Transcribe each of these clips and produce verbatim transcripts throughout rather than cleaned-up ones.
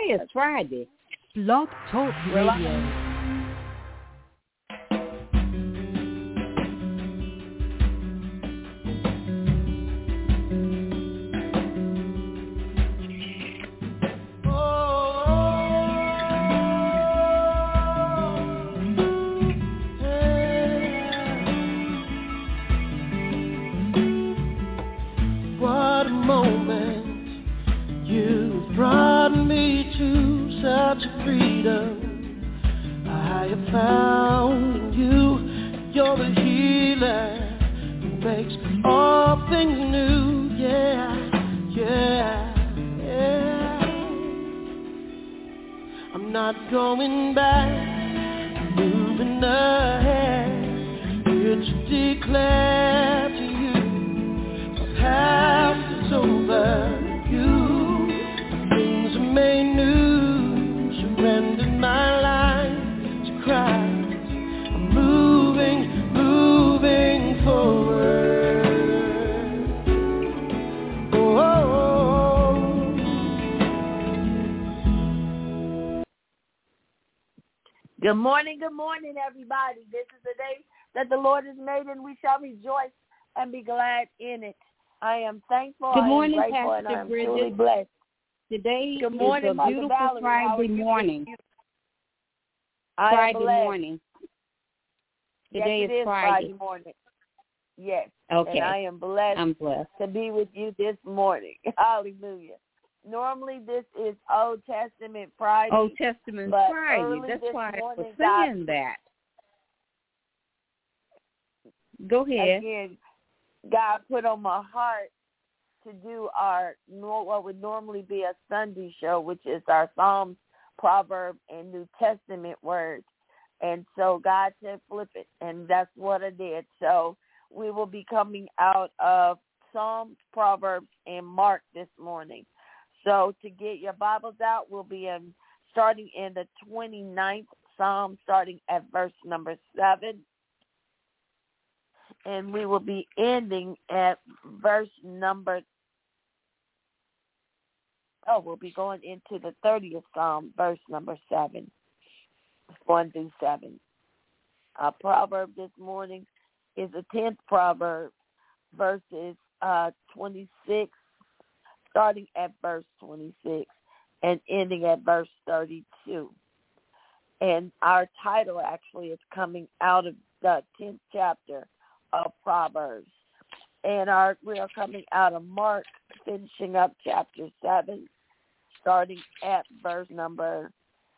is Friday. Blog Talk Radio. Good morning, good morning, everybody. This is the day that the Lord has made, and we shall rejoice and be glad in it. I am thankful. Good morning, I am grateful, Pastor and I am Bridget. truly blessed. Today good morning, is a beautiful Valerie. Friday morning. I Friday am blessed. morning. Today yes, is, is Friday. Friday morning. Yes. Okay. And I am blessed, I'm blessed to be with you this morning. Hallelujah. Normally, this is Old Testament Friday. Old Testament but Friday. early That's this why I was morning, saying God, that. Go ahead. Again, God put on my heart to do our what would normally be a Sunday show, which is our Psalms, Proverbs, and New Testament words. And so God said, flip it, and that's what I did. So we will be coming out of Psalms, Proverbs, and Mark this morning. So to get your Bibles out, we'll be in, starting in the twenty-ninth Psalm, starting at verse number seven. And we will be ending at verse number, oh, we'll be going into the thirtieth Psalm, verse number seven, one through seven. Our proverb this morning is the tenth proverb, verses uh, twenty-six, starting at verse twenty-six and ending at verse thirty-two. And our title actually is coming out of the tenth chapter of Proverbs. And our we are coming out of Mark, finishing up chapter seven, starting at verse number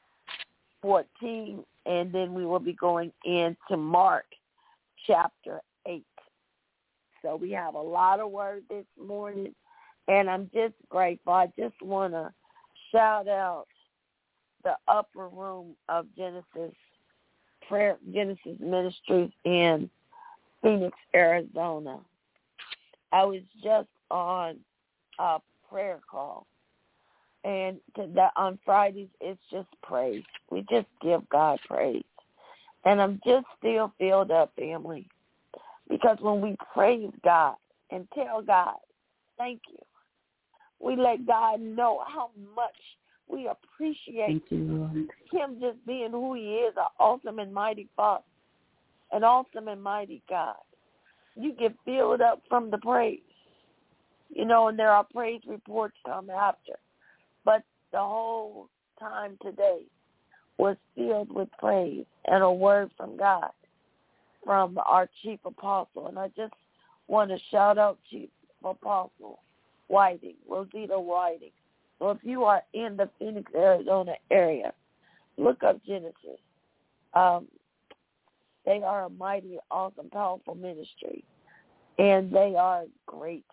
fourteen, and then we will be going into Mark chapter eight. So we have a lot of word this morning, and I'm just grateful. I just want to shout out the upper room of Genesis Prayer Genesis Ministries in Phoenix, Arizona. I was just on a prayer call, and to that, on Fridays it's just praise. We just give God praise, and I'm just still filled up, family, because when we praise God and tell God, thank you, we let God know how much we appreciate you, him just being who he is, an awesome and mighty Father, an awesome and mighty God. You get filled up from the praise, you know, and there are praise reports come after. But the whole time today was filled with praise and a word from God, from our chief apostle. And I just want to shout out Chief Apostle Whiting, Rosita Whiting. So if you are in the Phoenix, Arizona area, look up Genesis. Um, they are a mighty, awesome, powerful ministry, and they are great.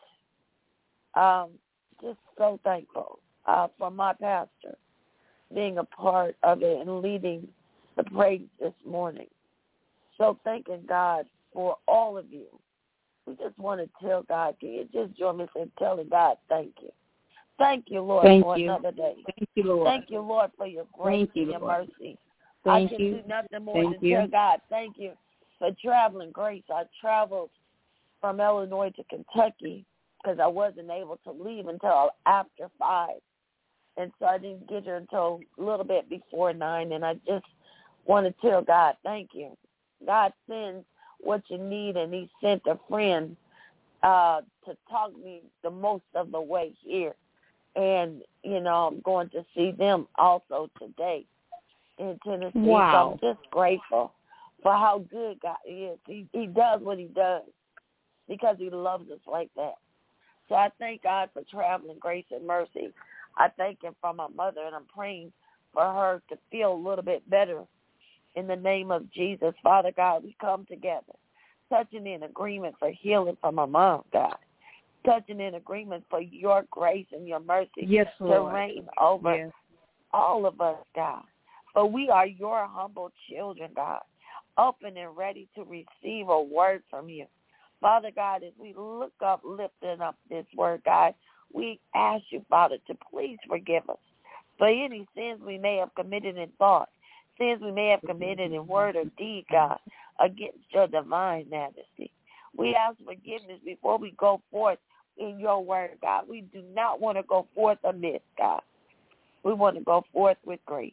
Um, just so thankful uh, for my pastor being a part of it and leading the praise this morning. So thanking God for all of you. We just want to tell God, can you just join me in telling God thank you? Thank you, Lord, Thank for you. another day. Thank you, Lord. Thank you, Lord, for your grace Thank you, and your Lord. mercy. Thank I can you. do nothing more Thank than you. tell God thank you for traveling grace. I traveled from Illinois to Kentucky because I wasn't able to leave until after five. And so I didn't get her until a little bit before nine, and I just want to tell God, thank you. God sends what you need, and he sent a friend uh, to talk me the most of the way here. And, you know, I'm going to see them also today in Tennessee. Wow. So I'm just grateful for how good God is. He, he does what he does because he loves us like that. So I thank God for traveling grace and mercy. I thank him for my mother, and I'm praying for her to feel a little bit better in the name of Jesus. Father God, we come together, touching in agreement for healing for my mom, God. Touching in agreement for your grace and your mercy yes, to Lord. reign over yes. all of us, God. For we are your humble children, God, open and ready to receive a word from you. Father God, as we look up, lifting up this word, God, we ask you, Father, to please forgive us for any sins we may have committed in thought, sins we may have committed in word or deed, God, against your divine majesty. We ask forgiveness before we go forth in your word, God. We do not want to go forth amiss, God. We want to go forth with grace.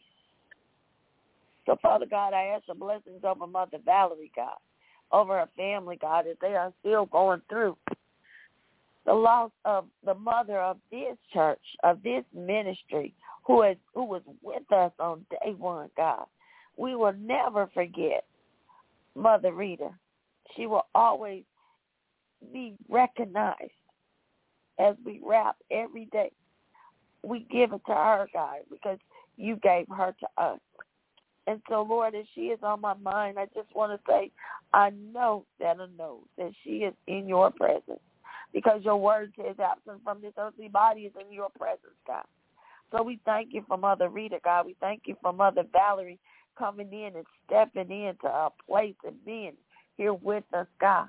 So, Father God, I ask the blessings over Mother Valerie, God, over her family, God, as they are still going through the loss of the mother of this church, of this ministry, who is who was with us on day one, God. We will never forget Mother Rita. She will always be recognized as we rap every day. We give it to her, God, because you gave her to us. And so, Lord, as she is on my mind, I just want to say, I know that I know that she is in your presence, because your word says absent from this earthly body is in your presence, God. So we thank you for Mother Rita, God. We thank you for Mother Valerie coming in and stepping into our place and being here with us, God.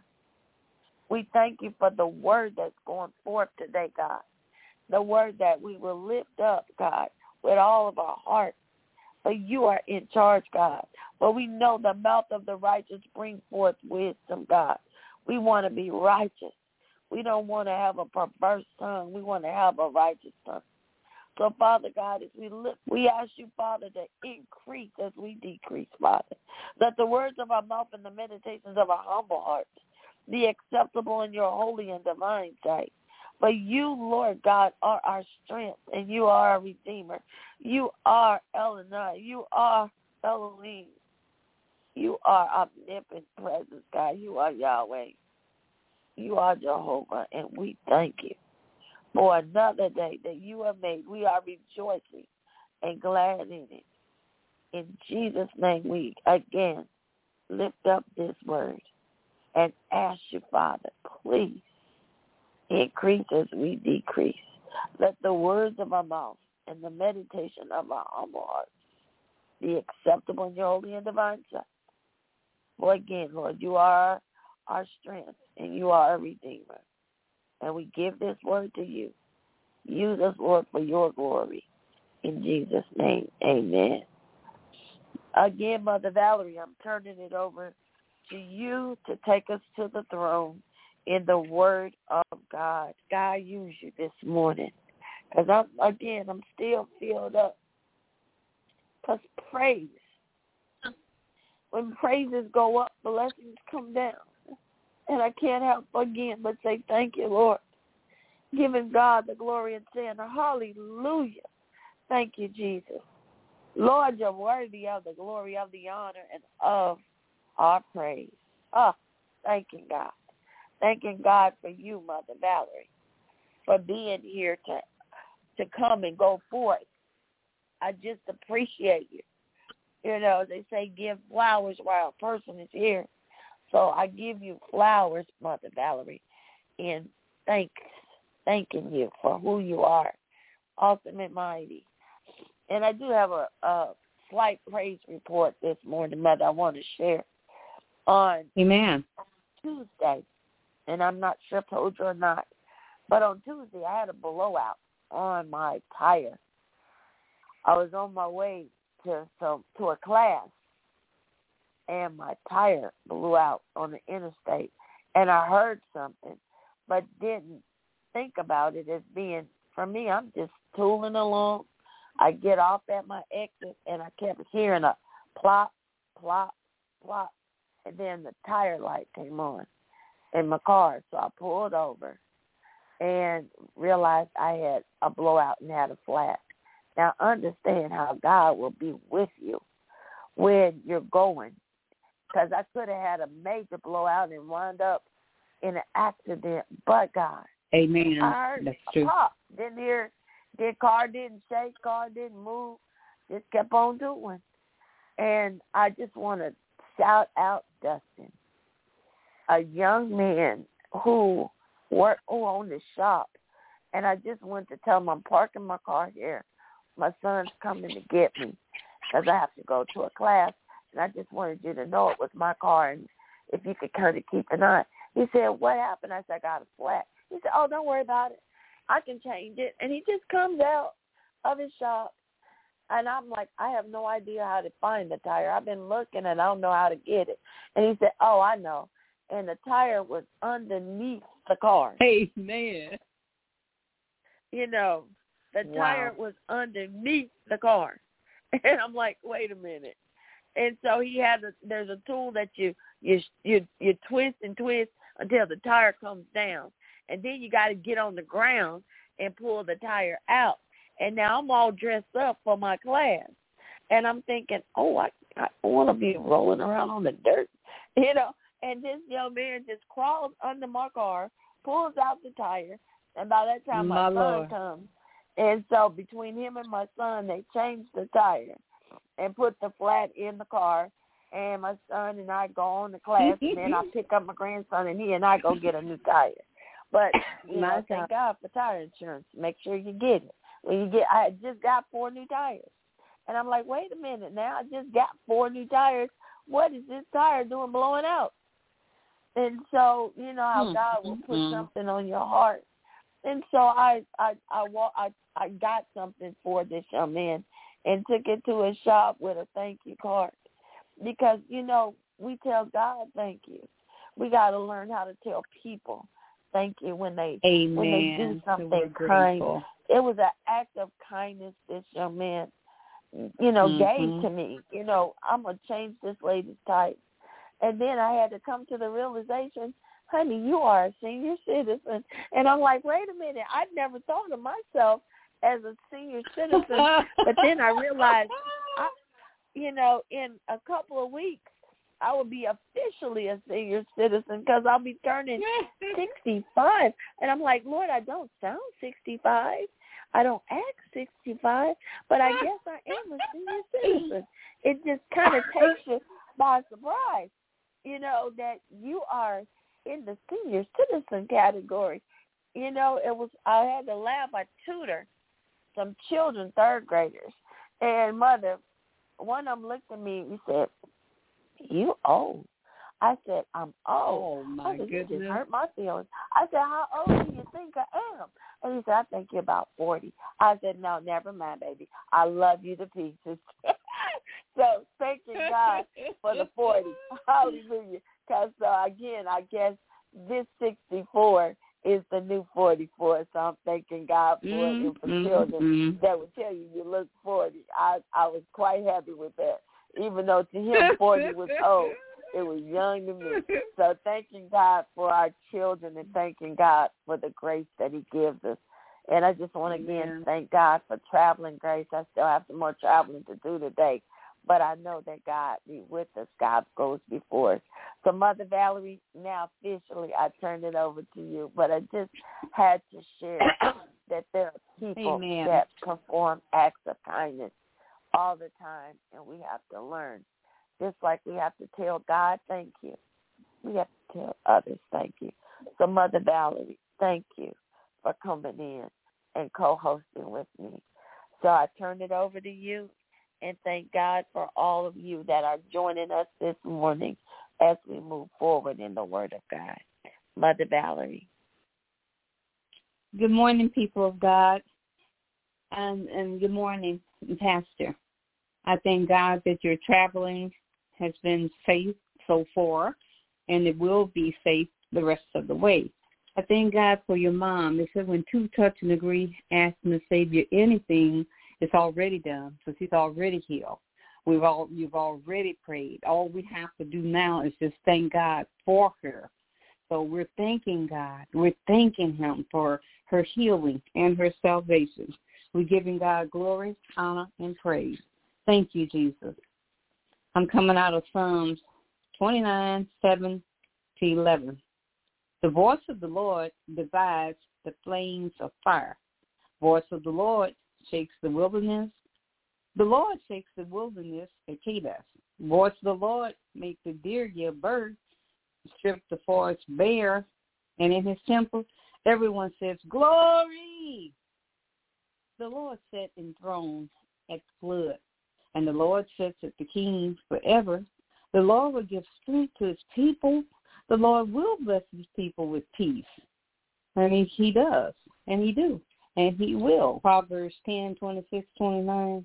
We thank you for the word that's going forth today, God. The word that we will lift up, God, with all of our heart. But you are in charge, God. But we know the mouth of the righteous brings forth wisdom, God. We want to be righteous. We don't want to have a perverse tongue. We want to have a righteous tongue. So, Father God, as we lift, we ask you, Father, to increase as we decrease, Father. Let the words of our mouth and the meditations of our humble hearts be acceptable in your holy and divine sight. For you, Lord God, are our strength, and you are our Redeemer. You are Elonai. You are Elohim. You are omnipotent presence, God. You are Yahweh. You are Jehovah, and we thank you for another day that you have made. We are rejoicing and glad in it. In Jesus' name, we again lift up this word and ask you, Father, please increase as we decrease. Let the words of our mouth and the meditation of our humble hearts be acceptable in your holy and divine sight. For again, Lord, you are our strength and you are our Redeemer. And we give this word to you. Use us, Lord, for your glory. In Jesus' name, amen. Again, Mother Valerie, I'm turning it over to you to take us to the throne in the word of God. God, use you this morning. Because, I'm again, I'm still filled up. Because praise, when praises go up, blessings come down. And I can't help again but say thank you, Lord. Giving God the glory and saying, hallelujah. Thank you, Jesus. Lord, you're worthy of the glory, of the honor, and of our praise. Oh, thanking God. Thanking God for you, Mother Valerie, for being here to to come and go forth. I just appreciate you. You know, they say give flowers while a person is here. So I give you flowers, Mother Valerie, and thanks, thanking you for who you are, awesome and mighty. And I do have a, a slight praise report this morning, Mother, I want to share. On Amen. Tuesday, and I'm not sure if I told you or not, but on Tuesday I had a blowout on my tire. I was on my way to some to a class, and my tire blew out on the interstate, and I heard something, but didn't think about it as being, for me, I'm just tooling along, I get off at my exit, and I kept hearing a plop, plop, plop, and then the tire light came on in my car. So I pulled over and realized I had a blowout and had a flat. Now, understand how God will be with you when you're going, because I could have had a major blowout and wound up in an accident, but God. Amen. I heard That's a true. pop. Didn't hear, the car didn't shake, car didn't move, just kept on doing. And I just want to shout out Dustin, a young man who worked who owned a shop, and I just wanted to tell him I'm parking my car here. My son's coming to get me because I have to go to a class, and I just wanted you to know it was my car, and if you could kind of keep an eye. He said, what happened? I said, I got a flat. He said, oh, don't worry about it. I can change it. And he just comes out of his shop, and I'm like, I have no idea how to find the tire. I've been looking, and I don't know how to get it. And he said, oh, I know. And the tire was underneath the car. Amen. You know, the Wow. tire was underneath the car. And I'm like, wait a minute. And so he had a, there's a tool that you, you you you twist and twist until the tire comes down. And then you got to get on the ground and pull the tire out. And now I'm all dressed up for my class. And I'm thinking, oh, I, I want to be rolling around on the dirt, you know. And this young man just crawls under my car, pulls out the tire, and by that time my, my son Lord. comes. And so between him and my son, they changed the tire and put the flat in the car. And my son and I go on to class, and then I pick up my grandson, and he and I go get a new tire. But, you know, thank God for tire insurance. Make sure you get it. When you get, I just got four new tires. And I'm like, wait a minute now, I just got four new tires. What is this tire doing blowing out? And so, you know how God will put mm-hmm. something on your heart. And so I I I, I I got something for this young man and took it to a shop with a thank you card. Because, you know, we tell God thank you. We got to learn how to tell people thank you when they Amen. when they do something so kind. It was an act of kindness this young man, you know, mm-hmm. gave to me. You know, I'm going to change this lady's tire. And then I had to come to the realization, honey, you are a senior citizen. And I'm like, wait a minute, I'd never thought of myself as a senior citizen. But then I realized, I, you know, in a couple of weeks, I will be officially a senior citizen because I'll be turning sixty-five. And I'm like, Lord, I don't sound sixty-five. I don't act sixty-five, but I guess I am a senior citizen. It just kind of takes you by surprise, you know, that you are in the senior citizen category. You know, it was, I had to laugh. I tutor some children, third graders. And mother, one of them looked at me and he said, you old. I said, I'm old. Oh, my I said, goodness. You just hurt my feelings. I said, how old do you think I am? And he said, I think you're about forty. I said, no, never mind, baby. I love you to pieces. So thanking God for the forty. Hallelujah. Because, uh, again, I guess this sixty-four is the new forty-four. So I'm thanking God for mm-hmm. it and for children mm-hmm. that would tell you you look forty. I, I was quite happy with that. Even though to him forty was old, it was young to me. So thanking God for our children and thanking God for the grace that he gives us. And I just want to again thank God for traveling grace. I still have some more traveling to do today. But I know that God be with us. God goes before us. So, Mother Valerie, now officially I turn it over to you. But I just had to share that there are people Amen. That perform acts of kindness all the time, and we have to learn. Just like we have to tell God thank you, we have to tell others thank you. So, Mother Valerie, thank you for coming in and co-hosting with me. So I turn it over to you, and thank God for all of you that are joining us this morning as we move forward in the Word of God. Mother Valerie. Good morning, people of God, and, and good morning, Pastor. I thank God that your traveling has been safe so far, and it will be safe the rest of the way. I thank God for your mom. They said when two touch and agree, ask the Savior anything, It's already done, so she's already healed. We've all you've already prayed. All we have to do now is just thank God for her. So we're thanking God. We're thanking him for her healing and her salvation. We're giving God glory, honor, and praise. Thank you, Jesus. I'm coming out of Psalms twenty-nine, seven to eleven. The voice of the Lord divides the flames of fire. Voice of the Lord shakes the wilderness. The Lord shakes the wilderness at Kadesh. Voice of the Lord makes the deer give birth, strip the forest bare, and in his temple everyone says, glory! The Lord sat enthroned at the flood, and the Lord sits at the king forever. The Lord will give strength to his people. The Lord will bless his people with peace. I mean, he does, and he do, and he will. Proverbs ten, twenty-six, twenty-nine.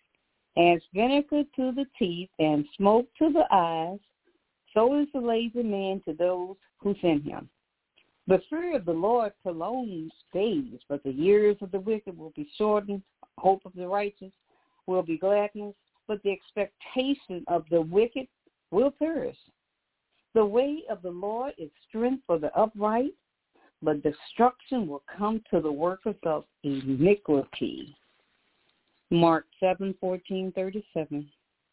As vinegar to the teeth and smoke to the eyes, so is the lazy man to those who send him. The fear of the Lord prolongs days, but the years of the wicked will be shortened. Hope of the righteous will be gladness, but the expectation of the wicked will perish. The way of the Lord is strength for the upright, but destruction will come to the workers of iniquity. Mark seven, fourteen, thirty-seven.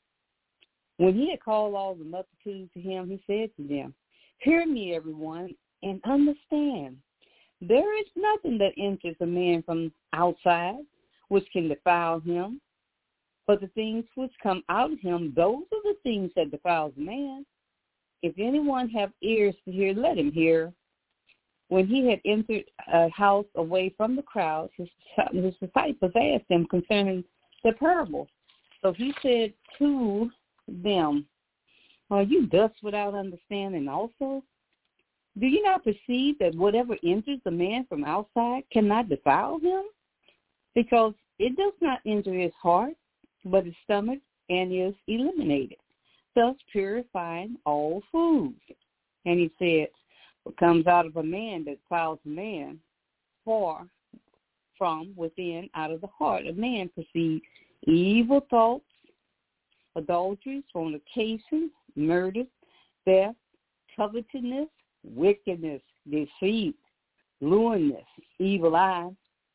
When he had called all the multitude to him, he said to them, hear me, everyone, and understand. There is nothing that enters a man from outside which can defile him, but the things which come out of him, those are the things that defile the man. If anyone have ears to hear, let him hear. When he had entered a house away from the crowd, his, his disciples asked him concerning the parable. So he said to them, are you thus without understanding also? Do you not perceive that whatever enters the man from outside cannot defile him? Because it does not enter his heart, but his stomach, and is eliminated, thus purifying all foods. And he said, what comes out of a man that defiles a man, for from within, out of the heart of man, proceed evil thoughts, adulteries, fornication, murder, theft, covetousness, wickedness, deceit, lewdness, evil eye,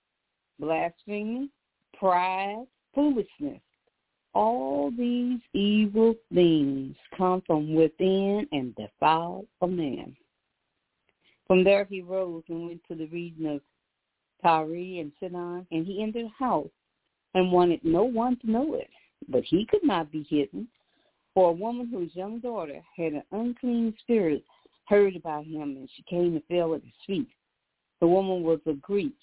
blasphemy, pride, foolishness. All these evil things come from within and defile a man. From there he rose and went to the region of Tyre and Sidon, and he entered a house and wanted no one to know it. But he could not be hidden, for a woman whose young daughter had an unclean spirit heard about him, and she came and fell at his feet. The woman was a Greek,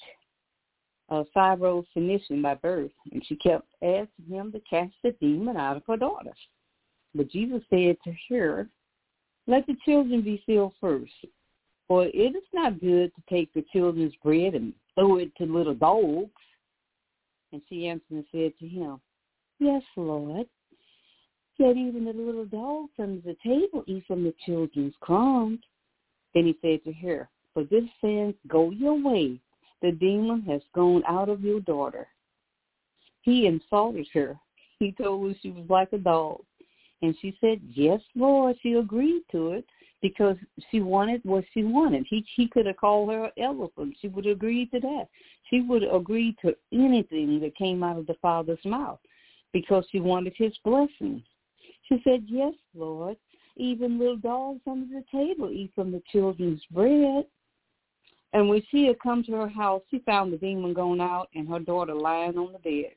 a Syro-Phoenician by birth, and she kept asking him to cast the demon out of her daughter. But Jesus said to her, let the children be filled first, for it is not good to take the children's bread and throw it to little dogs. And she answered and said to him, yes, Lord, yet even the little dogs under the table eat from the children's crumbs. Then he said to her, for this sin, go your way. The demon has gone out of your daughter. He insulted her. He told her she was like a dog. And she said, yes, Lord. She agreed to it because she wanted what she wanted. He, he could have called her an elephant. She would have agreed to that. She would have agreed to anything that came out of the Father's mouth because she wanted his blessings. She said, yes, Lord. Even little dogs under the table eat from the children's bread. And when she had come to her house, she found the demon going out and her daughter lying on the bed.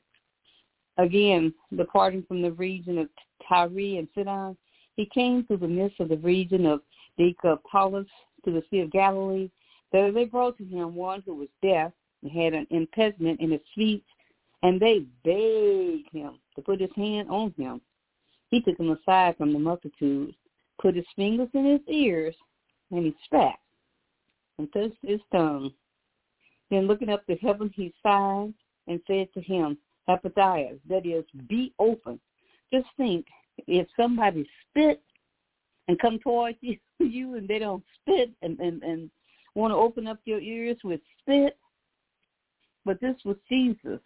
Again, departing from the region of Tyre and Sidon, he came through the midst of the region of Decapolis to the Sea of Galilee. There they brought to him one who was deaf and had an impediment in his feet, and they begged him to put his hand on him. He took him aside from the multitude, put his fingers in his ears, and he spat and touched his tongue. Then looking up to heaven, he sighed and said to him, Hepatitis, that is, be open. Just think, if somebody spit and come towards you, you and they don't spit and, and, and want to open up your ears with spit, but this was Jesus.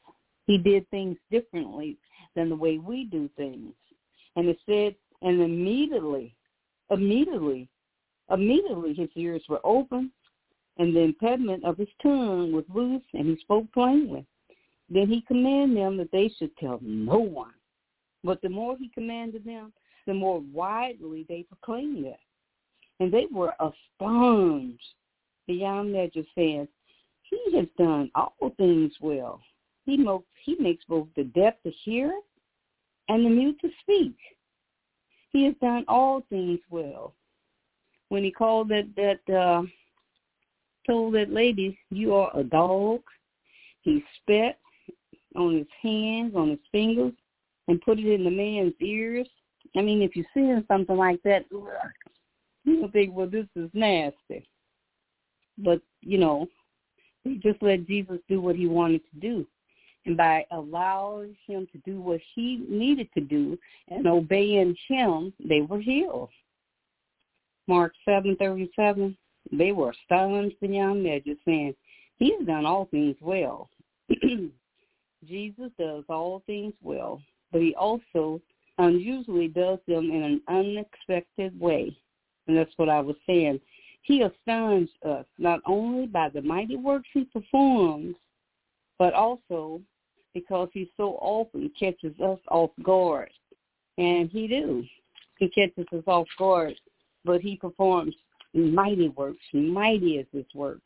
He did things differently than the way we do things. And it said, and immediately, immediately, immediately his ears were open, and the impediment of his tongue was loose, and he spoke plainly. Then he commanded them that they should tell no one. But the more he commanded them, the more widely they proclaimed it. And they were astonished beyond measure, saying, he has done all things well. He, mo- he makes both the deaf to hear and the mute to speak. He has done all things well. When he called that, that uh, told that lady, you are a dog, he spat on his hands, on his fingers, and put it in the man's ears. I mean, if you're seeing something like that, you think, well, this is nasty. But, you know, they just let Jesus do what he wanted to do. And by allowing him to do what he needed to do and obeying him, they were healed. Mark seven thirty-seven, they were astonished beyond measure, saying, he's done all things well. Jesus does all things well, but he also unusually does them in an unexpected way. And that's what I was saying. He astonishes us not only by the mighty works he performs, but also because he so often catches us off guard. And he do. He catches us off guard, but he performs mighty works. Mighty is his works.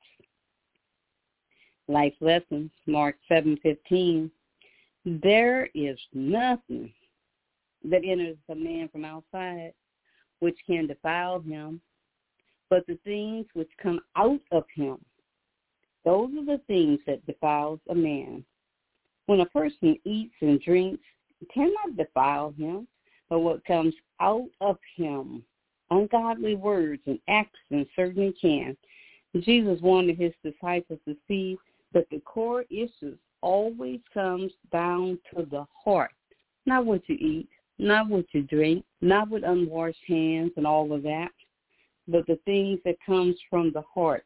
Life lessons, Mark seven fifteen. There is nothing that enters a man from outside which can defile him, but the things which come out of him. Those are the things that defiles a man. When a person eats and drinks, it cannot defile him, but what comes out of him, ungodly words and actions certainly can. Jesus wanted his disciples to see that the core issues always comes down to the heart, not what you eat, not what you drink, not with unwashed hands and all of that, but the things that comes from the heart.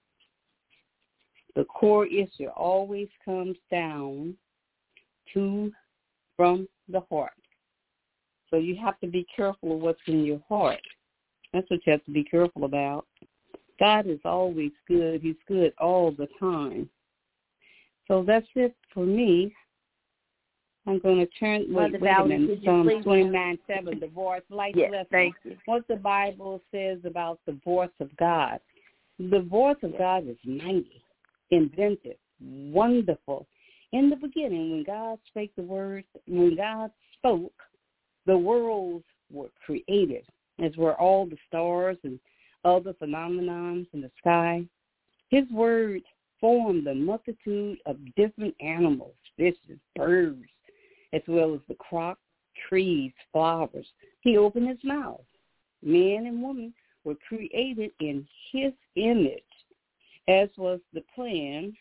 The core issue always comes down to from the heart. So you have to be careful of what's in your heart. That's what you have to be careful about. God is always good. He's good all the time. So that's it for me. I'm going to turn, wait, wait a minute, Psalm twenty-nine seven, the voice, life yes, lesson. Thank you. What the Bible says about the voice of God. The voice of God is mighty, inventive, wonderful. In the beginning, when God spake the words, when God spoke, the worlds were created, as were all the stars and other phenomenons in the sky. His word formed a multitude of different animals, fishes, birds, as well as the crop, trees, flowers. He opened his mouth. Man and woman were created in his image, as was the plan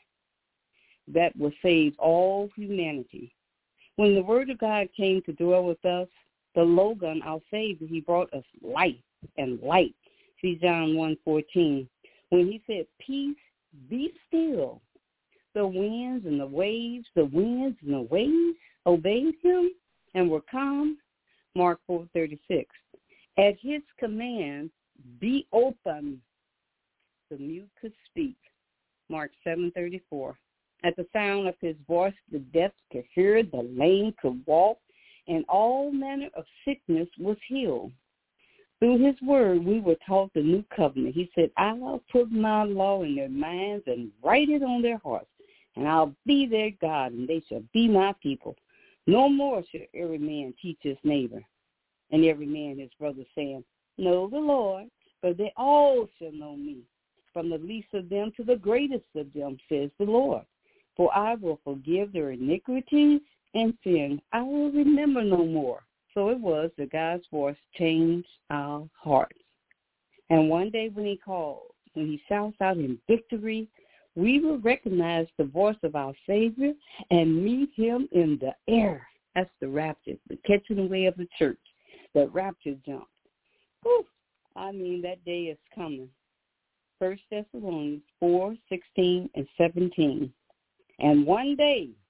that will save all humanity. When the word of God came to dwell with us, the Logan, our Savior, he brought us life and light. See John one fourteen. When he said, peace, be still, the winds and the waves, the winds and the waves obeyed him and were calm. Mark four thirty-six. At his command, be open. The mute could speak. Mark seven thirty-four. At the sound of his voice, the deaf could hear, the lame could walk, and all manner of sickness was healed. Through his word, we were taught the new covenant. He said, I'll put my law in their minds and write it on their hearts, and I'll be their God, and they shall be my people. No more shall every man teach his neighbor, and every man his brother, saying, know the Lord, for they all shall know me, from the least of them to the greatest of them, says the Lord. For I will forgive their iniquities and sin. I will remember no more. So it was that God's voice changed our hearts. And one day when he calls, when he shouts out in victory, we will recognize the voice of our Savior and meet him in the air. That's the rapture, the catching away of the church, the rapture jump. Whew. I mean, that day is coming. First Thessalonians four, sixteen, and seventeen. And one day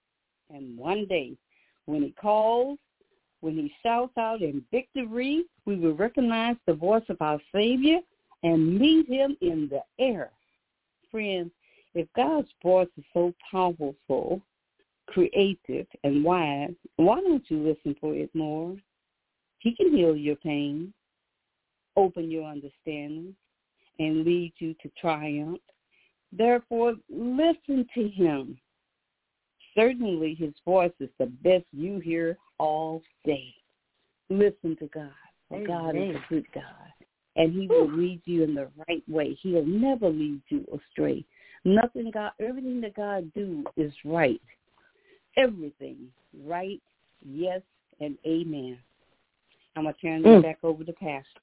And one day, when he calls, when he shouts out in victory, we will recognize the voice of our Savior and meet him in the air. Friends, if God's voice is so powerful, creative, and wise, why don't you listen for it more? He can heal your pain, open your understanding, and lead you to triumph. Therefore, listen to him. Certainly his voice is the best you hear all day. Listen to God, for God is a good God, and he will lead you in the right way. He'll never lead you astray. Nothing God, everything that God do is right. Everything right, yes, and amen. I'm going to turn Mm. it back over to Pastor.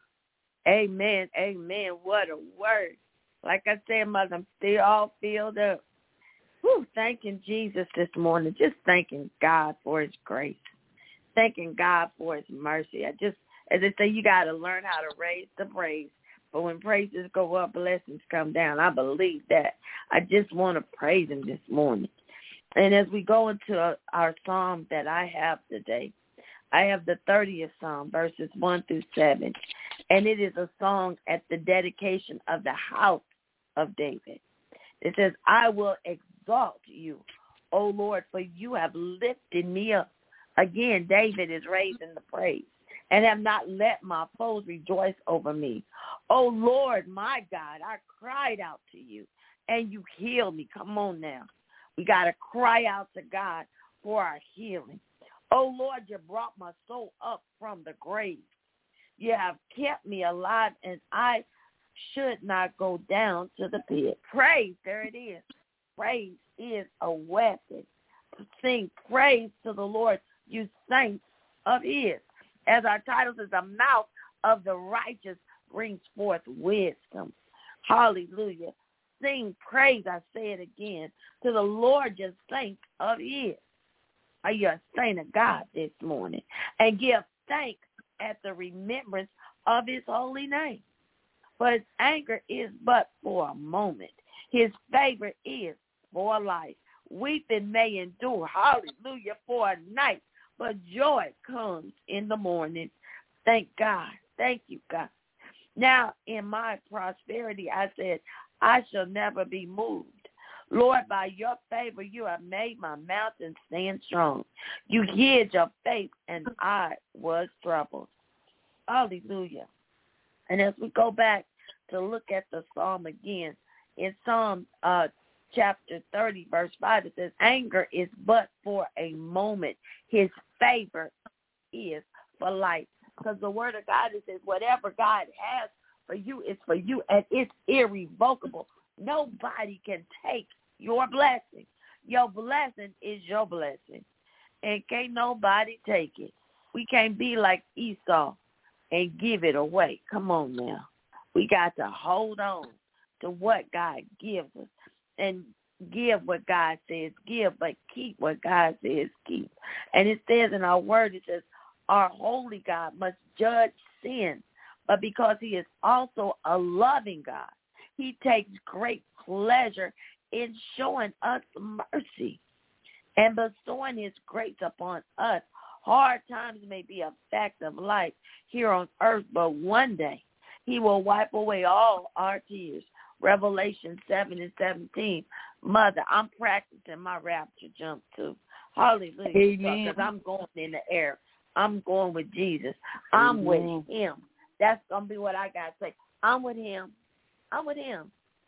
Amen. Amen. What a word. Like I said, Mother, I'm still all filled up. Whew, thanking Jesus this morning. Just thanking God for his grace. Thanking God for his mercy. I just, as they say, you got to learn how to raise the praise. But when praises go up, blessings come down. I believe that. I just want to praise him this morning. And as we go into our psalm that I have today, I have the thirtieth Psalm, verses one through seven. And it is a song at the dedication of the house of David. It says, I will exalt you, O Lord, for you have lifted me up. Again, David is raising the praise, and have not let my foes rejoice over me. O Lord, my God, I cried out to you, and you healed me. Come on now. We got to cry out to God for our healing. Oh, Lord, you brought my soul up from the grave. You have kept me alive, and I should not go down to the pit. Praise, there it is. Praise is a weapon. Sing praise to the Lord, you saints of his. As our title says, the mouth of the righteous brings forth wisdom. Hallelujah. Sing praise, I say it again, to the Lord, you saints of his. Are you a saint of God this morning? And give thanks at the remembrance of his holy name. For his anger is but for a moment. His favor is for life. Weeping may endure, hallelujah, for a night, but joy comes in the morning. Thank God. Thank you, God. Now, in my prosperity, I said, I shall never be moved. Lord, by your favor, you have made my mountain stand strong. You hid your face, and I was troubled. Hallelujah. And as we go back to look at the psalm again, in Psalm uh, chapter thirty, verse five, it says, anger is but for a moment. His favor is for life. Because the word of God, it says, whatever God has for you is for you, and it's irrevocable. Nobody can take your blessing. Your blessing is your blessing, and can't nobody take it. We can't be like Esau and give it away. Come on now. We got to hold on to what God gives us and give what God says give, but keep what God says keep. And it says in our word, it says, our holy God must judge sin, but because he is also a loving God, he takes great pleasure in showing us mercy and bestowing his grace upon us. Hard times may be a fact of life here on earth, but one day he will wipe away all our tears. Revelation seven and seventeen. Mother, I'm practicing my rapture jump too. Hallelujah. Because I'm going in the air. I'm going with Jesus. I'm Amen. With him. That's going to be what I got to say. I'm with him. I'm with him.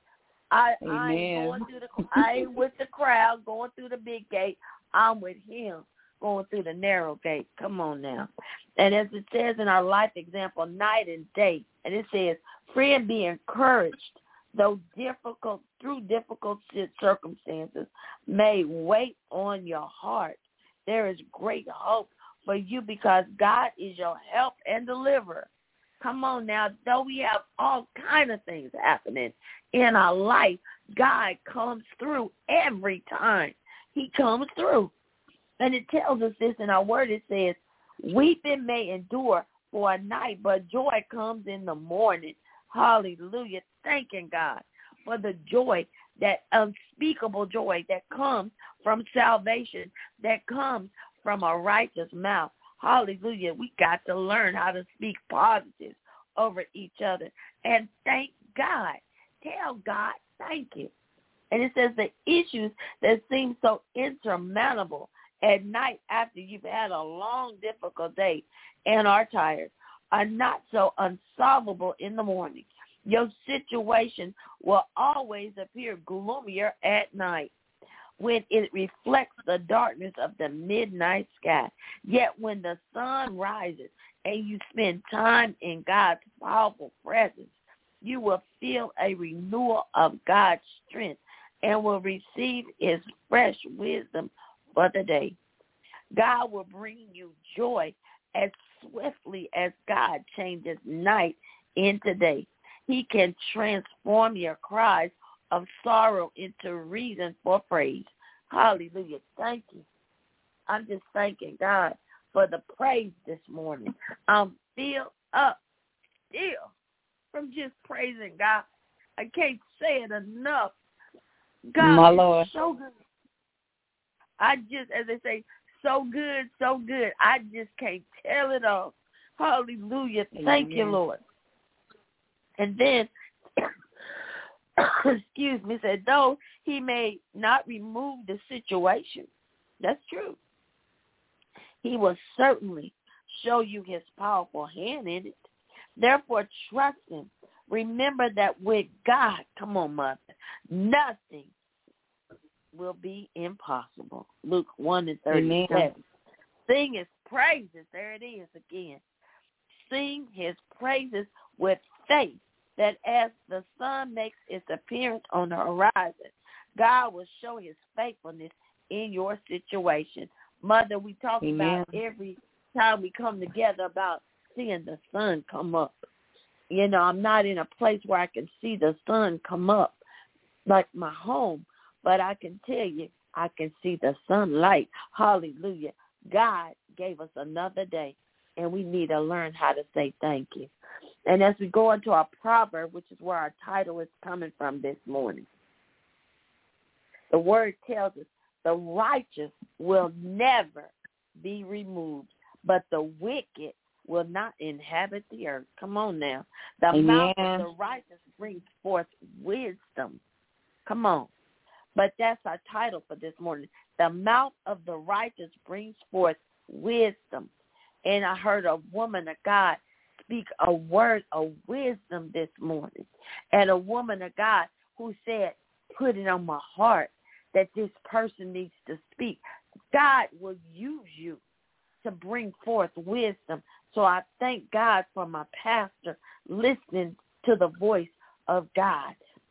I, I ain't going through the, I ain't with the crowd going through the big gate. I'm with him going through the narrow gate. Come on now. And as it says in our life example, night and day, and it says, friend, be encouraged, though difficult, through difficult circumstances may wait on your heart. There is great hope for you because God is your help and deliverer. Come on now, though we have all kind of things happening in our life, God comes through every time. He comes through. And it tells us this in our word. It says, weeping may endure for a night, but joy comes in the morning. Hallelujah. Thanking God for the joy, that unspeakable joy that comes from salvation that comes from a righteous mouth. Hallelujah. We got to learn how to speak positive over each other and thank God. Tell God thank you. And it says the issues that seem so insurmountable at night after you've had a long, difficult day and are tired are not so unsolvable in the morning. Your situation will always appear gloomier at night when it reflects the darkness of the midnight sky. Yet when the sun rises and you spend time in God's powerful presence, you will feel a renewal of God's strength and will receive his fresh wisdom for the day. God will bring you joy as swiftly as God changes night into day. He can transform your cries of sorrow into reason for praise. Hallelujah. Thank you. I'm just thanking God for the praise this morning. I'm filled up still from just praising God. I can't say it enough. God My is Lord. so good. I just, as they say, so good, so good. I just can't tell it all. Hallelujah. Thank Amen. you, Lord. And then, excuse me, said, though he may not remove the situation, that's true, he will certainly show you his powerful hand in it. Therefore, trust him. Remember that with God, come on, mother, nothing will be impossible. Luke one and thirty-seven. Amen. Sing his praises. There it is again. Sing his praises with faith that as the sun makes its appearance on the horizon, God will show his faithfulness in your situation. Mother, we talk Amen. About every time we come together about seeing the sun come up. You know, I'm not in a place where I can see the sun come up like my home, but I can tell you, I can see the sunlight. Hallelujah. God gave us another day, and we need to learn how to say thank you. And as we go into our proverb, which is where our title is coming from this morning, the word tells us the righteous will never be removed, but the wicked will not inhabit the earth. Come on now. The Amen. Mouth of the righteous brings forth wisdom. Come on. But that's our title for this morning. The mouth of the righteous brings forth wisdom. And I heard a woman of God speak a word of wisdom this morning. And a woman of God who said, put it on my heart that this person needs to speak. God will use you to bring forth wisdom. So I thank God for my pastor listening to the voice of God.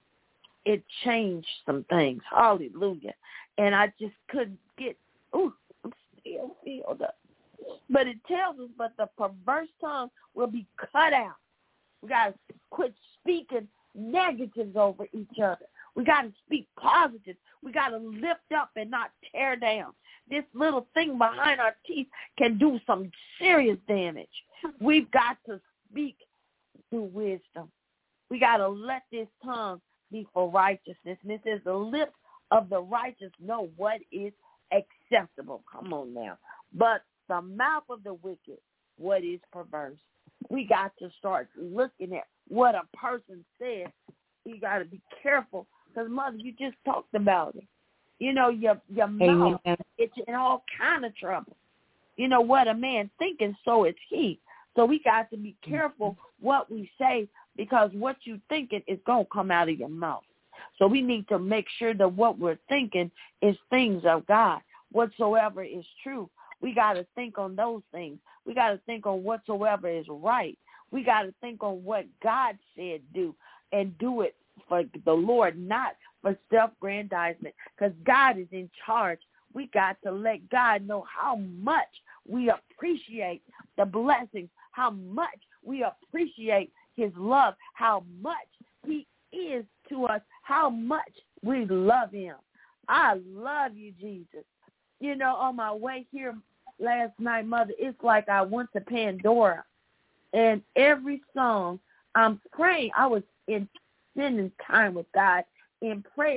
It changed some things. Hallelujah. And I just couldn't get, ooh, I'm still filled up. But it tells us, but the perverse tongue will be cut out. We got to quit speaking negatives over each other. We got to speak positive. We got to lift up and not tear down. This little thing behind our teeth can do some serious damage. We've got to speak through wisdom. We got to let this tongue be for righteousness. And it says the lips of the righteous know what is acceptable. Come on now. But the mouth of the wicked, what is perverse. We got to start looking at what a person says. You got to be careful because, Mother, you just talked about it. You know, your your mouth, Amen. It's in all kind of trouble. You know, what a man thinketh, so is he. So we got to be careful what we say because what you thinking is going to come out of your mouth. So we need to make sure that what we're thinking is things of God. Whatsoever is true, we got to think on those things. We got to think on whatsoever is right. We got to think on what God said do and do it for the Lord, not for self-grandizement, because God is in charge. We got to let God know how much we appreciate the blessings, how much we appreciate his love, how much he is to us, how much we love him. I love you, Jesus. You know, on my way here last night, Mother, it's like I went to Pandora, and every song I'm praying, I was in spending time with God in prayer,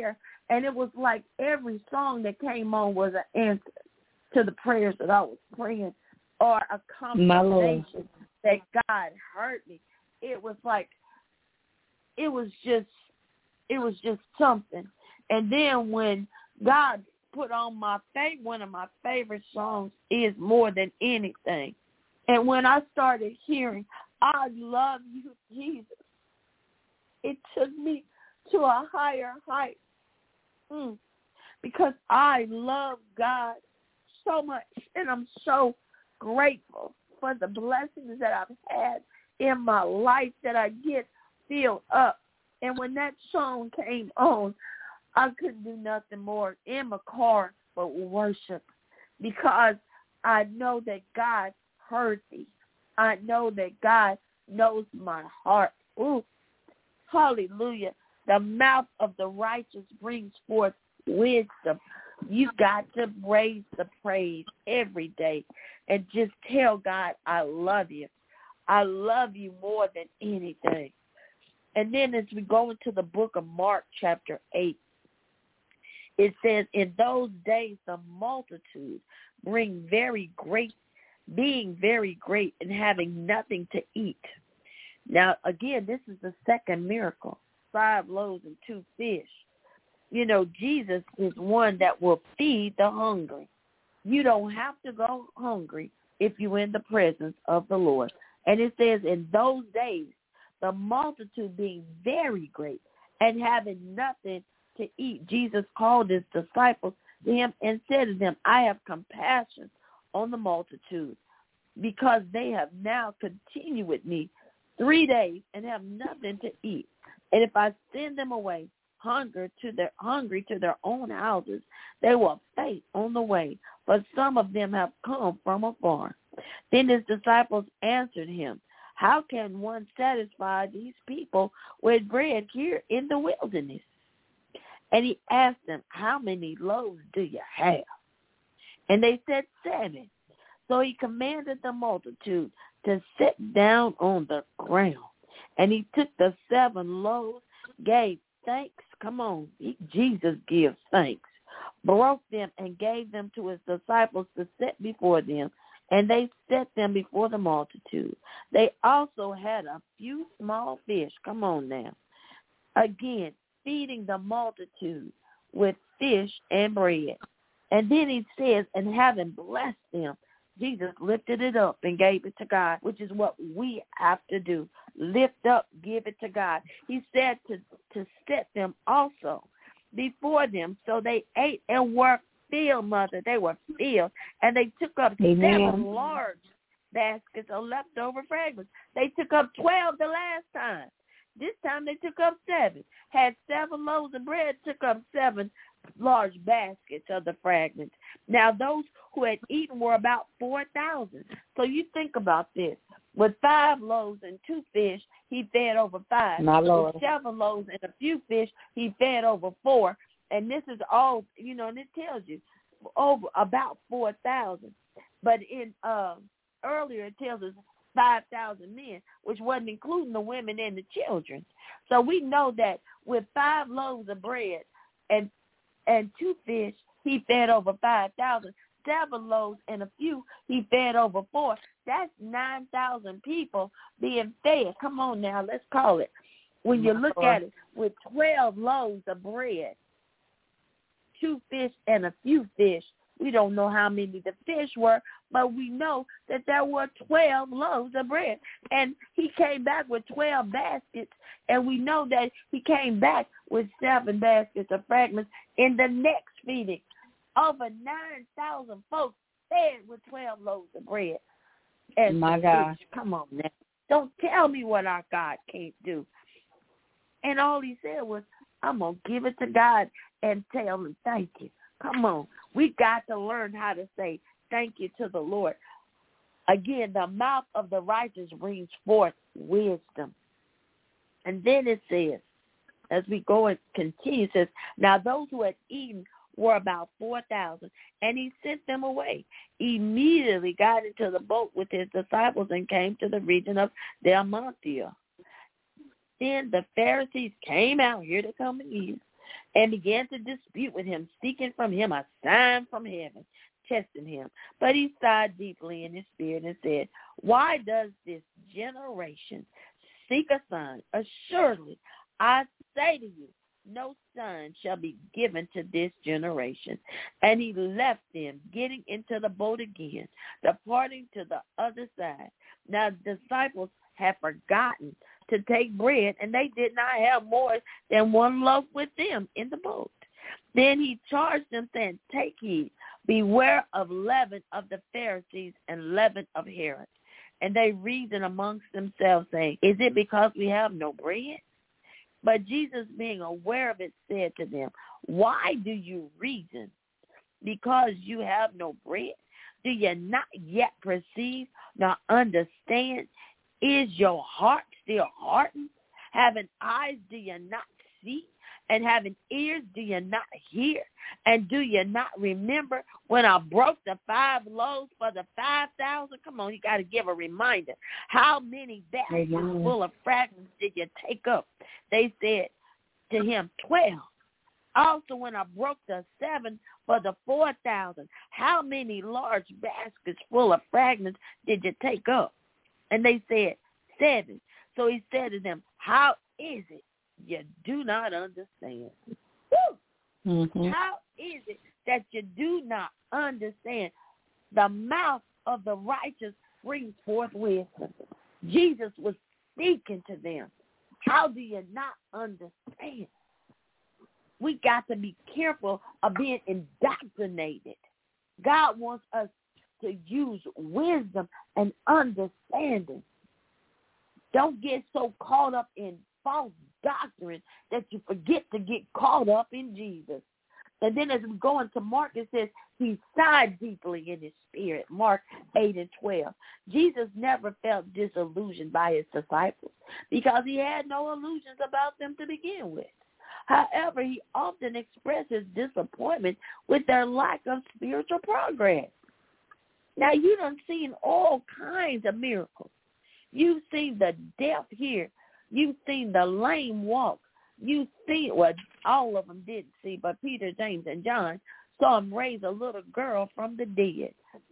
And it was like every song that came on was an answer to the prayers that I was praying, or a confirmation that God heard me. It was like, it was just, it was just something. And then when God put on my favorite, one of my favorite songs is More Than Anything. And when I started hearing, I love you, Jesus, it took me to a higher height. Mm. Because I love God so much, and I'm so grateful for the blessings that I've had in my life that I get filled up. And when that song came on, I couldn't do nothing more in my car but worship, because I know that God heard me. I know that God knows my heart. Ooh, hallelujah. The mouth of the righteous brings forth wisdom. You got to raise the praise every day and just tell God, I love you. I love you more than anything. And then as we go into the book of Mark chapter eight, it says, in those days the multitude bring very great, being very great and having nothing to eat. Now, again, this is the second miracle, five loaves and two fish. You know, Jesus is one that will feed the hungry. You don't have to go hungry if you're in the presence of the Lord. And it says, in those days, the multitude being very great and having nothing to eat, Jesus called his disciples to him and said to them, I have compassion on the multitude, because they have now continued with me three days and have nothing to eat. And if I send them away hunger to their hungry to their own houses, they will faint on the way, for some of them have come from afar. Then his disciples answered him, how can one satisfy these people with bread here in the wilderness? And he asked them, how many loaves do you have? And they said, seven. So he commanded the multitude to sit down on the ground. And he took the seven loaves, gave thanks. Come on, Jesus gives thanks. Broke them and gave them to his disciples to set before them. And they set them before the multitude. They also had a few small fish. Come on now. Again, feeding the multitude with fish and bread. And then he says, and having blessed them, Jesus lifted it up and gave it to God, which is what we have to do. Lift up, give it to God. He said to, to set them also before them. So they ate and were filled, Mother. They were filled. And they took up Amen. seven large baskets of leftover fragments. They took up twelve the last time. This time they took up seven. Had seven loaves of bread, took up seven large baskets of the fragments. Now, those who had eaten were about four thousand. So you think about this. With five loaves and two fish, he fed over five. My Lord. With seven loaves and a few fish, he fed over four. And this is all, you know, and it tells you over about four thousand. But in uh, earlier it tells us five thousand men, which wasn't including the women and the children. So we know that with five loaves of bread and and two fish, he fed over five thousand. Seven loaves and a few, he fed over four. That's nine thousand people being fed. Come on now, let's call it. When you look at it, with twelve loaves of bread, two fish and a few fish, we don't know how many the fish were, but we know that there were twelve loaves of bread. And he came back with twelve baskets, and we know that he came back with seven baskets of fragments in the next feeding. Over nine thousand folks fed with twelve loaves of bread. And my God. Fish. Come on now. Don't tell me what our God can't do. And all he said was, I'm going to give it to God and tell him thank you. Come on. We got to learn how to say thank you to the Lord. Again, the mouth of the righteous brings forth wisdom. And then it says, as we go and continue, it says, now those who had eaten were about four thousand, and he sent them away. Immediately got into the boat with his disciples and came to the region of Dalmatia. Then the Pharisees came out, here to come again, and began to dispute with him, seeking from him a sign from heaven, testing him. But he sighed deeply in his spirit and said, why does this generation seek a sign? Assuredly, I say to you, no son shall be given to this generation. And he left them, getting into the boat again, departing to the other side. Now the disciples had forgotten to take bread, and they did not have more than one loaf with them in the boat. Then he charged them, saying, take heed, beware of leaven of the Pharisees and leaven of Herod. And they reasoned amongst themselves, saying, is it because we have no bread? But Jesus, being aware of it, said to them, why do you reason? Because you have no bread? Do you not yet perceive nor understand? Is your heart still hardened? Having eyes, do you not see? And having ears, do you not hear? And do you not remember when I broke the five loaves for the five thousand? Come on, you got to give a reminder. How many baskets full of fragments did you take up? They said to him, twelve. Also, when I broke the seven for the four thousand, how many large baskets full of fragments did you take up? And they said, seven. So he said to them, how is it you do not understand? Mm-hmm. How is it that you do not understand? The mouth of the righteous brings forth wisdom. Jesus was speaking to them. How do you not understand? We got to be careful of being indoctrinated. God wants us to use wisdom and understanding. Don't get so caught up in false doctrine that you forget to get caught up in Jesus. And then as we go into Mark, it says he sighed deeply in his spirit, Mark eight and twelve. Jesus never felt disillusioned by his disciples because he had no illusions about them to begin with. However, he often expressed his disappointment with their lack of spiritual progress. Now, you done seen all kinds of miracles. You've seen the deaf hear. You've seen the lame walk. You've seen, well, all of them didn't see, but Peter, James, and John saw him raise a little girl from the dead.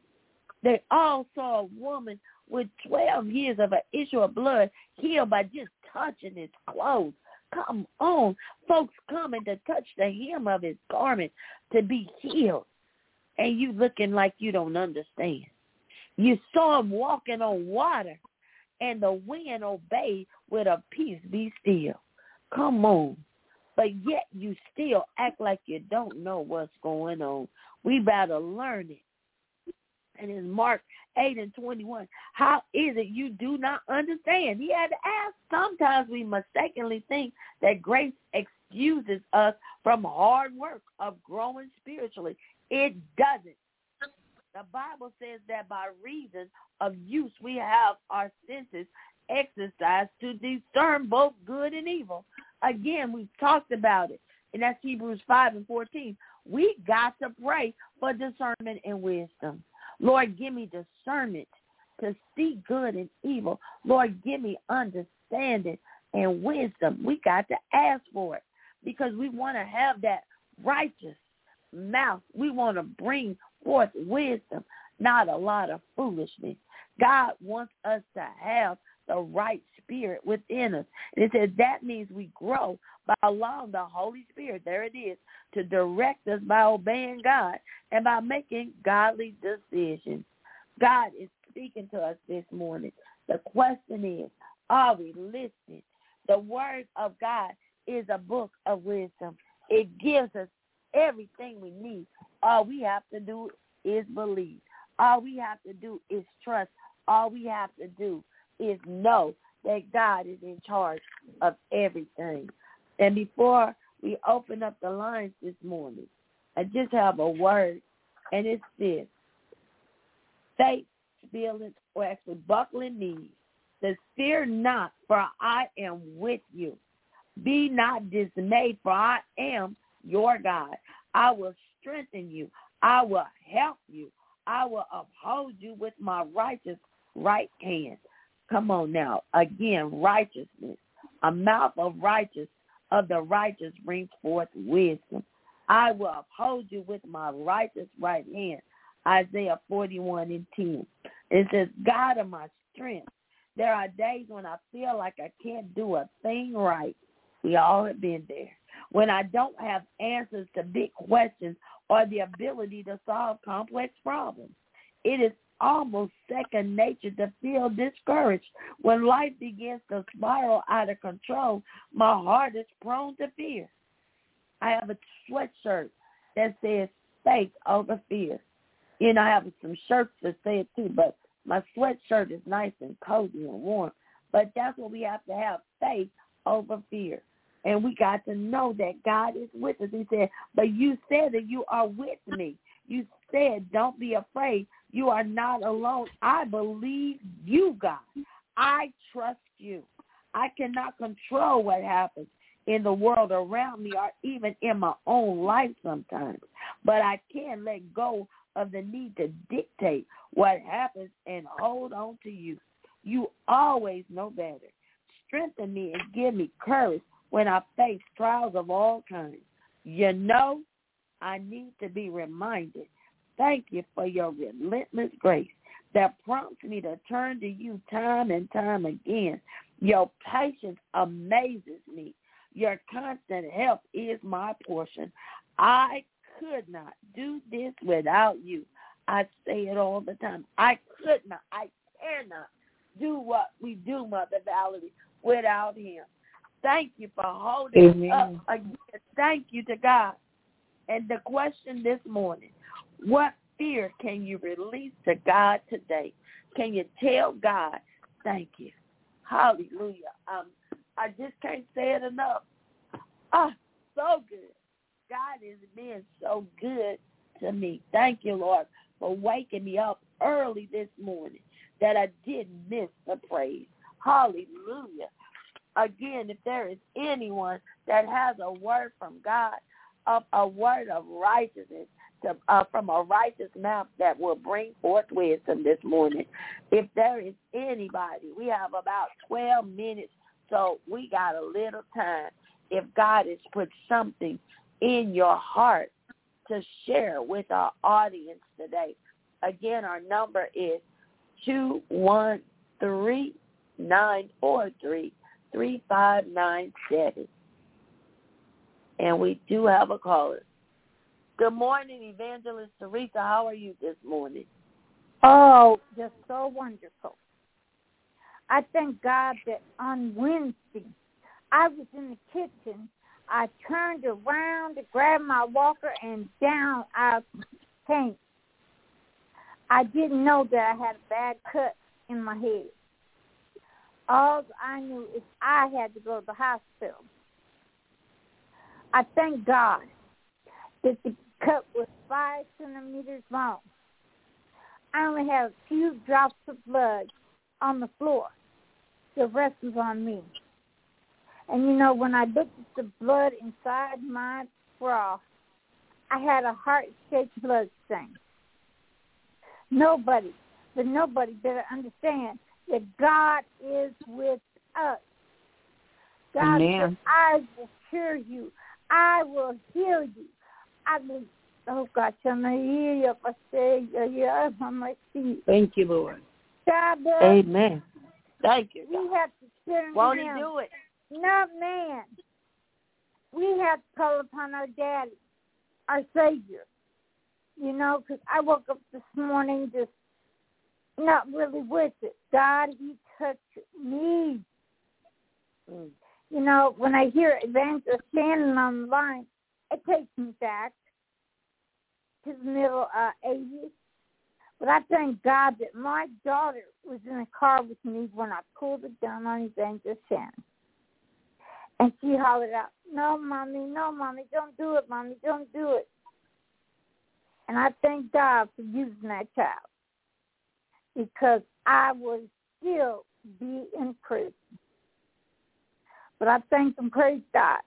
They all saw a woman with twelve years of an issue of blood healed by just touching his clothes. Come on. Folks coming to touch the hem of his garment to be healed. And you looking like you don't understand. You saw him walking on water, and the wind obeyed with a peace be still. Come on. But yet you still act like you don't know what's going on. We better learn it. And in Mark eight and twenty-one, how is it you do not understand? He had to ask. Sometimes we mistakenly think that grace excuses us from hard work of growing spiritually. It doesn't. The Bible says that by reason of use, we have our senses exercised to discern both good and evil. Again, we've talked about it, and that's Hebrews five and fourteen. We got to pray for discernment and wisdom. Lord, give me discernment to see good and evil. Lord, give me understanding and wisdom. We got to ask for it because we want to have that righteous mouth. We want to bring forth wisdom, not a lot of foolishness. God wants us to have the right spirit within us. And it says that means we grow by allowing the Holy Spirit, there it is, to direct us by obeying God and by making godly decisions. God is speaking to us this morning. The question is, are we listening? The Word of God is a book of wisdom. It gives us everything we need. All we have to do is believe. All we have to do is trust. All we have to do is know that God is in charge of everything. And before we open up the lines this morning, I just have a word, and it's this. Faith, feeling, or actually buckling knees, says, fear not, for I am with you. Be not dismayed, for I am your God. I will strengthen you. I will help you. I will uphold you with my righteous right hand. Come on now. Again, righteousness. A mouth of righteous, of the righteous brings forth wisdom. I will uphold you with my righteous right hand. Isaiah forty-one and ten. It says, God of my strength. There are days when I feel like I can't do a thing right. We all have been there. When I don't have answers to big questions or the ability to solve complex problems. It is almost second nature to feel discouraged. When life begins to spiral out of control, my heart is prone to fear. I have a sweatshirt that says faith over fear. You know, I have some shirts that say it too, but my sweatshirt is nice and cozy and warm. But that's what we have to have, faith over fear. And we got to know that God is with us. He said, but you said that you are with me. You said, don't be afraid. You are not alone. I believe you, God. I trust you. I cannot control what happens in the world around me or even in my own life sometimes. But I can let go of the need to dictate what happens and hold on to you. You always know better. Strengthen me and give me courage when I face trials of all kinds. You know, I need to be reminded. Thank you for your relentless grace that prompts me to turn to you time and time again. Your patience amazes me. Your constant help is my portion. I could not do this without you. I say it all the time. I could not, I cannot do what we do, Mother Valerie, without him. Thank you for holding Amen. us up again. Thank you to God. And the question this morning, what fear can you release to God today? Can you tell God, thank you? Hallelujah. Um, I just can't say it enough. Ah, so good. God is being so good to me. Thank you, Lord, for waking me up early this morning that I didn't miss the praise. Hallelujah. Again, if there is anyone that has a word from God, of a word of righteousness to, uh, from a righteous mouth that will bring forth wisdom this morning, if there is anybody, we have about twelve minutes, so we got a little time. If God has put something in your heart to share with our audience today, again, our number is two one three, nine four three, three five nine seven. And we do have a caller. Good morning, Evangelist Teresa. How are you this morning? Oh, just so wonderful. I thank God that on Wednesday, I was in the kitchen. I turned around to grab my walker, and down I came. I didn't know that I had a bad cut in my head. All I knew is I had to go to the hospital. I thank God that the cut was five centimeters long. I only have a few drops of blood on the floor. The rest was on me. And, you know, when I looked at the blood inside my bra, I had a heart-shaped blood stain. Nobody, but nobody better understand that God is with us. God said, I will cure you. I will heal you. I will, oh God, thank you, Lord. God, Amen. Thank you, God. We have to turn Won't to he him. do it? Not man. We have to call upon our daddy, our Savior. You know, because I woke up this morning just not really with it. God, he touched me. Mm. You know, when I hear Evangelist Shannon on the line, it takes me back to the middle uh, eighties. But I thank God that my daughter was in the car with me when I pulled it down on Evangelist Shannon. And she hollered out, no, Mommy, no, Mommy, don't do it, Mommy, don't do it. And I thank God for using that child because I would still be in prison. But I thank and praise God.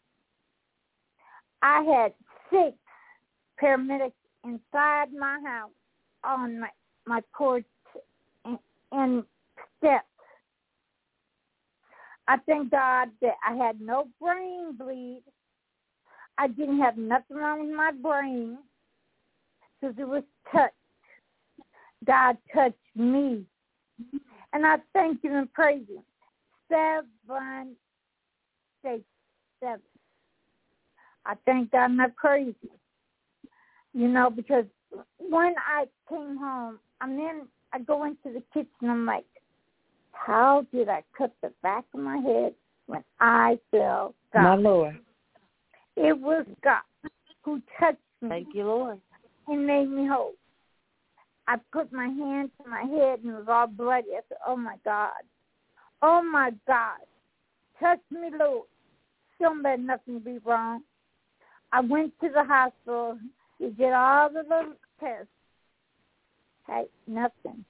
I had six paramedics inside my house on my, my porch and, and steps. I thank God that I had no brain bleed. I didn't have nothing wrong with my brain because it was touched. God touched me. And I thank you and praise you. Seven, six, seven. I thank God I'm not crazy. You know, because when I came home, and then I go into the kitchen, I'm like, how did I cut the back of my head when I felt God? My Lord. It was God who touched me. Thank you, Lord. And made me whole. I put my hand to my head and it was all bloody. I said, oh, my God. Oh, my God. Touch me, Lord. Don't let nothing be wrong. I went to the hospital. You did all the little tests. Hey, nothing.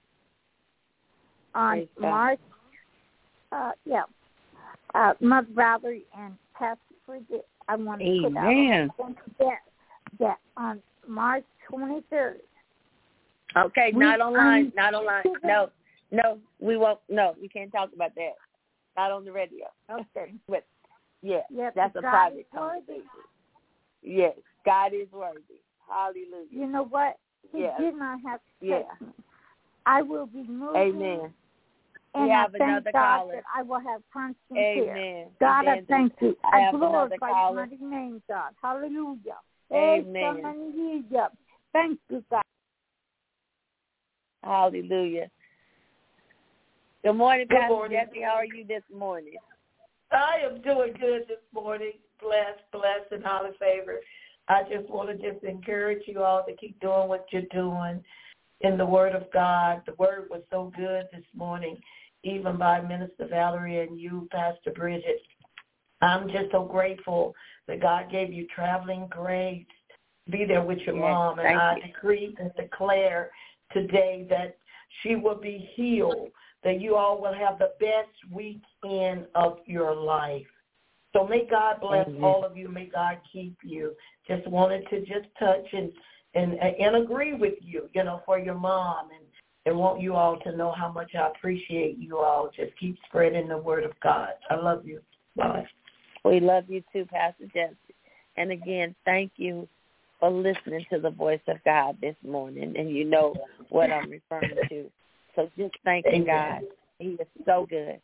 On Praise March, uh, yeah, uh, Mother Valerie and Pastor Bridget, I want to put Amen. out that, that on March twenty-third. Okay, We- not online, um, not online. No, no, we won't. No, we can't talk about that. Not on the radio. Okay. But yeah, Yep, that's a God private is worthy. conversation. Yes, God is worthy. Hallelujah. You know what? He Yeah. did not have to Yeah. take me. I will be moving. Amen. And We have I thank another God caller. that I will have constant care. Amen. God, I Amen. thank you. I I have another glorify your caller. mighty name, God. Hallelujah. Amen. Hallelujah. Thank you, God. Hallelujah. Good morning, Good Pastor morning. Jesse. How are you this morning? I am doing good this morning. Blessed, blessed, and highly favored. I just want to just encourage you all to keep doing what you're doing in the Word of God. The Word was so good this morning, even by Minister Valerie and you, Pastor Bridget. I'm just so grateful that God gave you traveling grace. Be there with your Yes, mom. And thank I you. decree and declare today that she will be healed, that you all will have the best weekend of your life. So may God bless Amen. all of you. May God keep you. Just wanted to just touch and, and, and agree with you, you know, for your mom. And, and want you all to know how much I appreciate you all. Just keep spreading the word of God. I love you. Bye. We love you too, Pastor Jesse. And again, thank you for listening to the voice of God this morning. And you know what I'm referring to. So just thanking God. He is so good.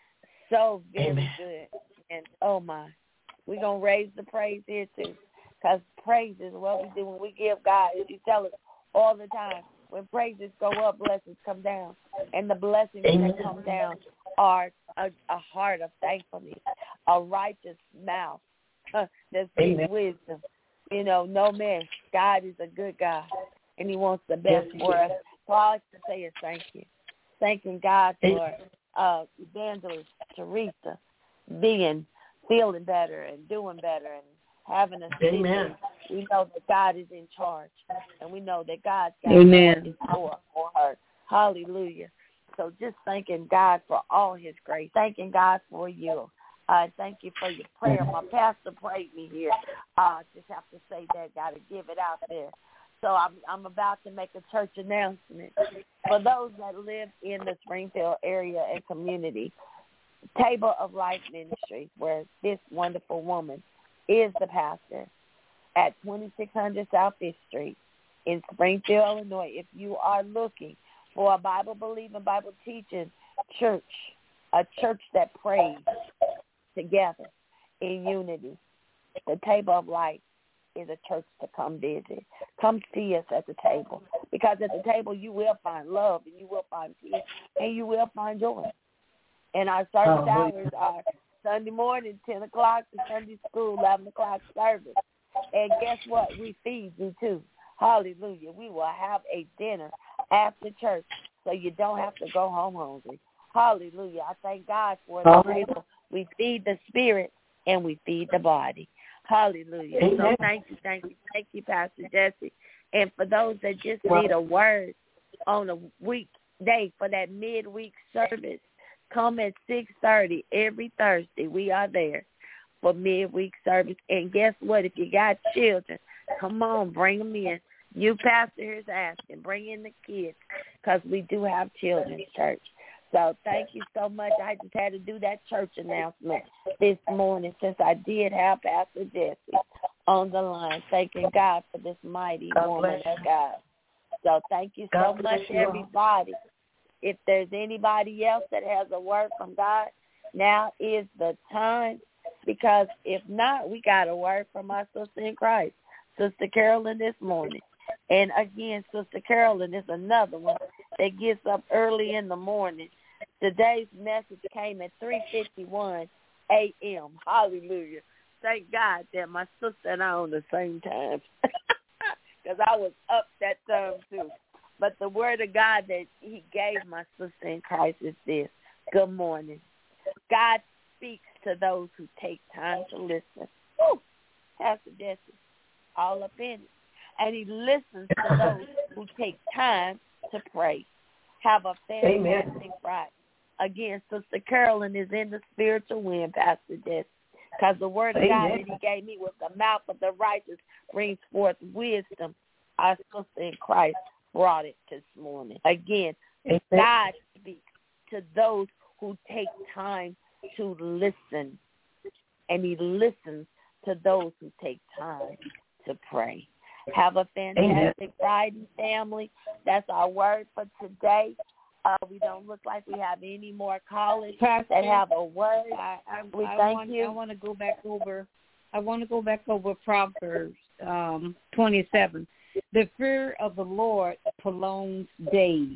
So very Amen. good. And oh my, we're going to raise the praise here too. Because praise is what we do when we give God. As you tell us all the time, when praises go up, blessings come down. And the blessings Amen. that come down are a, a heart of thankfulness, a righteous mouth that speaks Amen. wisdom. You know, no man. God is a good God, and he wants the best Yes, he for is. us. So all I can say is thank you. Thanking God for uh, Evangelist Teresa being, feeling better and doing better and having a Amen. We know that God is in charge, and we know that God's got Amen. more for her. Hallelujah. So just thanking God for all his grace. Thanking God for you. I uh, thank you for your prayer. My pastor prayed me here. I uh, just have to say that. Got to give it out there. So I'm, I'm about to make a church announcement. For those that live in the Springfield area and community, Table of Life Ministries, where this wonderful woman is the pastor, at twenty-six hundred South Fifth Street in Springfield, Illinois. If you are looking for a Bible-believing, Bible-teaching church, a church that prays together in unity, the Table of Life is a church to come visit. Come see us at the table, because at the table you will find love, and you will find peace, and you will find joy. And our service Oh, hours are Sunday morning, ten o'clock to Sunday school, eleven o'clock service. And guess what? We feed you too. Hallelujah. We will have a dinner after church, so you don't have to go home hungry. Hallelujah. I thank God for the table. We feed the spirit and we feed the body. Hallelujah. Amen. So thank you, thank you, thank you, Pastor Jesse. And for those that just need a word on a weekday for that midweek service, come at six thirty every Thursday. We are there for midweek service. And guess what? If you got children, come on, bring them in. You pastor is asking, bring in the kids, because we do have children's church. So thank you so much. I just had to do that church announcement this morning since I did have Pastor Jesse on the line. Thanking God for this mighty God woman bless of God. So thank you God so bless much, you all. everybody. If there's anybody else that has a word from God, now is the time. Because if not, we got a word from our sister in Christ, Sister Carolyn, this morning. And again, Sister Carolyn is another one that gets up early in the morning. Today's message came at three fifty-one a.m. Hallelujah. Thank God that my sister and I are on the same time. Because I was up that time too. But the word of God that he gave my sister in Christ is this. Good morning. God speaks to those who take time to listen. Woo! Pastor Jesse, all up in it. And he listens to those who take time to pray. Have a fantastic Amen. Friday. Again, Sister Carolyn is in the spiritual wind, Pastor Jesse, because the word of Amen. God that he gave me was the mouth of the righteous brings forth wisdom. Our sister in Christ brought it this morning. Again, Amen. God speaks to those who take time to listen, and he listens to those who take time to pray. Have a fantastic Amen. Friday, family. That's our word for today. Uh, we don't look like we have any more callers Pastor, that have a word. I, I, we I thank want, you. I want to go back over. I want to go back over Proverbs um, twenty-seven. The fear of the Lord prolongs days,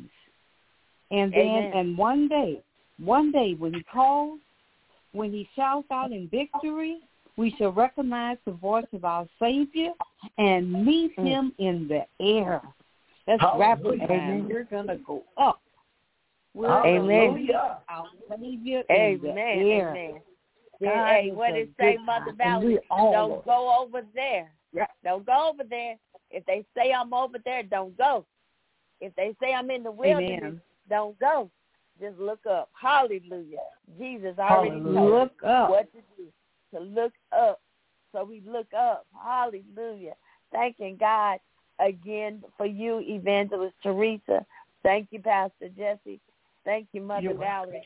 and then Amen. and one day, one day when he calls, when he shouts out in victory, we shall recognize the voice of our Savior and meet Mm. him in the air. That's Hallelujah. rapid time. Amen. We're gonna go up. We're Amen. gonna meet our Savior in Amen. the air. Amen. God Hey, is what a did it say, good Mother God, and Valerie? we all Don't are. go over there. Yeah. Don't go over there. If they say I'm over there, don't go. If they say I'm in the wilderness, Amen. don't go. Just look up. Hallelujah. Jesus already Hallelujah. told us Look up. what to do, to look up. So we look up. Hallelujah. Thanking God again for you, Evangelist Teresa. Thank you, Pastor Jesse. Thank you, Mother You're Valerie.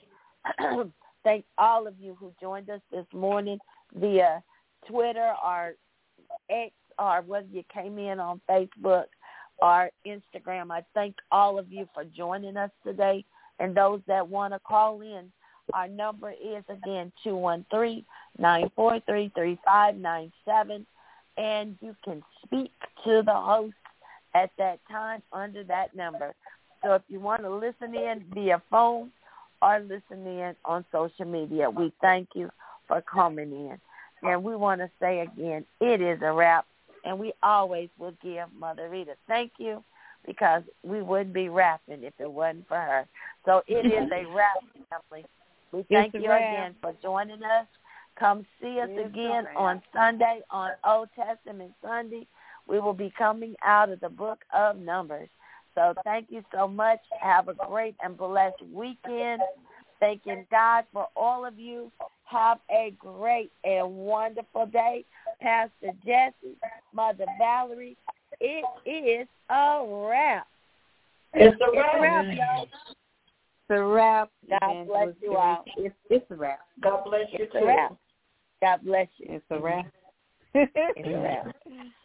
Thank all of you who joined us this morning via Twitter or X or whether you came in on Facebook or Instagram. I thank all of you for joining us today. And those that want to call in, our number is, again, two one three, nine four three, three five nine seven. And you can speak to the host at that time under that number. So if you want to listen in via phone or listen in on social media, we thank you for coming in. And we want to say again, it is a wrap. And we always will give Mother Rita thank you, because we wouldn't be rapping if it wasn't for her. So it is a wrap, family. We thank It's a you wrap. again for joining us. Come see us It's again a wrap. on Sunday, on Old Testament Sunday. We will be coming out of the book of Numbers. So thank you so much. Have a great and blessed weekend. Thanking God for all of you. Have a great and wonderful day. Pastor Jesse, Mother Valerie, it is a wrap. It's a It's a wrap. wrap, y'all. It's a wrap. God Evangelist bless you Teresa. all. It's, it's a wrap. God bless you It's a too. wrap. God bless you. It's a wrap. It's a wrap.